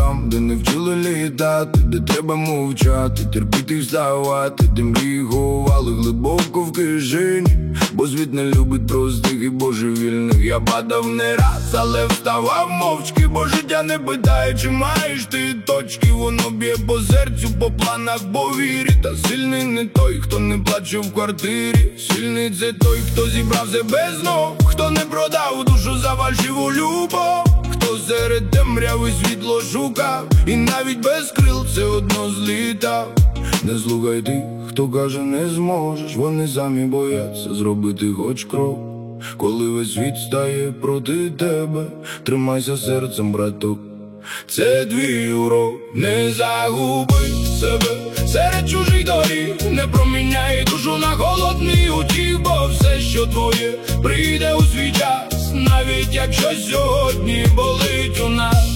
там, де не вчили літати, де треба мовчати, терпіти, вставати, де мрії ховали глибоко в кишені. Бо світ не любить простих і божевільних. Я падав не раз, але вставав мовчки, бо життя не питає, чи маєш ти точки. Воно б'є по серцю, по планах, по вірі. Та сильний не той, хто не плаче в квартирі. Сильний це той, хто зібрав себе знов, хто не продав душу за фальшиву любов, хто серед темряви світло шукав, і навіть без крил все одно злітав. Не слухай тих, хто каже не зможеш, вони самі бояться зробити хоч крок. Коли весь світ стає проти тебе, тримайся серцем, браток. Це твій урок, не загуби себе серед чужих доріг, не проміняй душу на холодний утіх, бо все, що твоє, прийде у свій час, навіть якщо сьогодні болить у нас.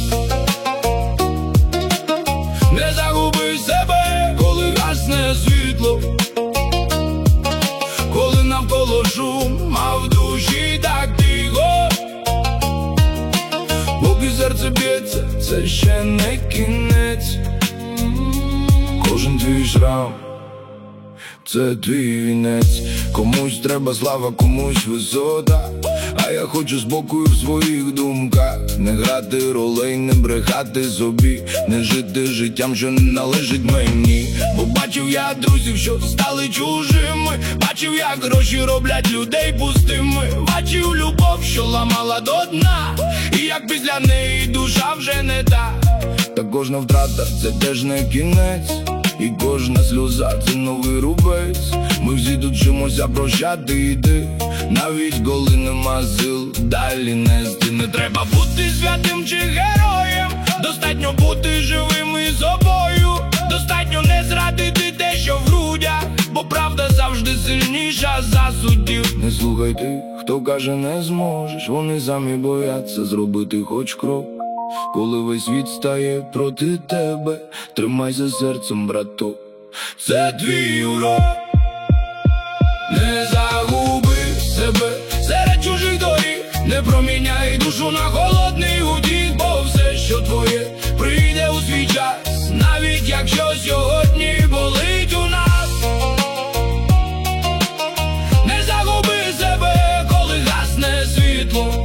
Не загуби себе, коли гасне світло, коли навколо шум, а в душі так тихо. Поки серце б'ється, це ще не кінець. Кожен твій шрам – це твій вінець. Комусь треба слава, комусь висота, а я хочу спокою в своїх думках. Не грати ролей, не брехати собі, не жити життям, що не належить мені. Бо бачив я друзів, що стали чужими, бачив, як гроші роблять людей пустими, бачив любов, що ламала до дна, і як після неї душа вже не та. Та кожна втрата – це теж не кінець, і кожна сльоза – це новий рубець. Ми всі тут вчимося прощати і йти, навіть коли нема сил далі нести. Не треба бути святим чи героєм, достатньо бути живим і собою. Достатньо не зрадити те, що в грудях, бо правда завжди сильніша за суддів. Не слухай тих, хто каже не зможеш, вони самі бояться зробити хоч крок. Коли весь світ стає проти тебе, тримайся серцем, браток. Це твій урок. Не загуби себе серед чужих доріг, не проміняй душу на холодний утік, бо все, що твоє, прийде у свій час, навіть якщо сьогодні болить у нас. Не загуби себе, коли гасне світло,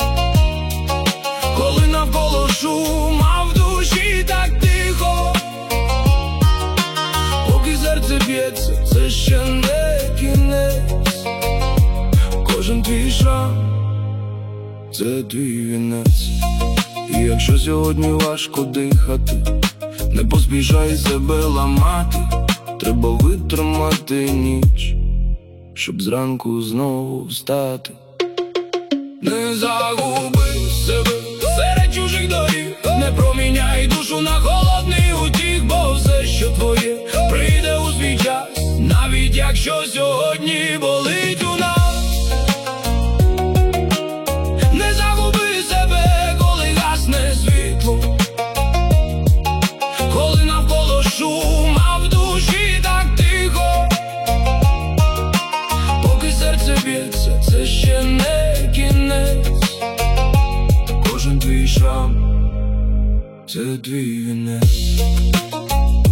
коли навколо шум, а в душі так тихо. Поки серце б'ється, це ще не кінець. Кожен твій шрам – це твій вінець. І якщо сьогодні важко дихати, не поспішай себе ламати. Треба витримати ніч, щоб зранку знову встати. Не загуби себе серед чужих доріг, не проміняй душу на холодний утік, бо все, що твоє, прийде у свій час, навіть якщо сьогодні болить у нас. Не загуби себе, коли гасне світло, коли навколо шум, а в душі так тихо. Поки серце б'ється, це ще не кінець. Кожен твій шрам – це твій вінець.